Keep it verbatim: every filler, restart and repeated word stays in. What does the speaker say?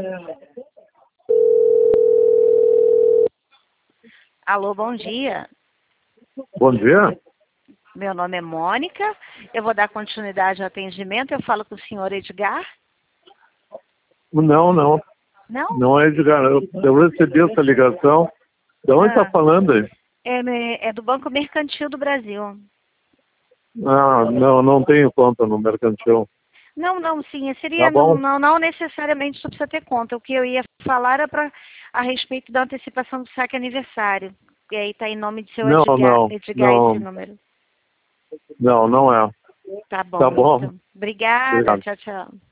Alô, bom dia. Bom dia. Meu nome é Mônica. Eu vou dar continuidade ao atendimento. Eu falo com o senhor Edgar? Não, não. Não? Não é Edgar. Eu, eu recebi essa ligação. De onde está Ah, falando aí? é, me- é do Banco Mercantil do Brasil. Ah, não, não tenho conta no mercantil. Não, não, sim, Tá seria, não, bom? não, não necessariamente isso precisa ter conta. O que eu ia falar era pra, a respeito da antecipação do saque aniversário. E aí está em nome de seu Não, Edgar, não, Edgar esse não, número. não, não é. Tá Tá bom, bom. então. Obrigada, Obrigado. tchau, tchau.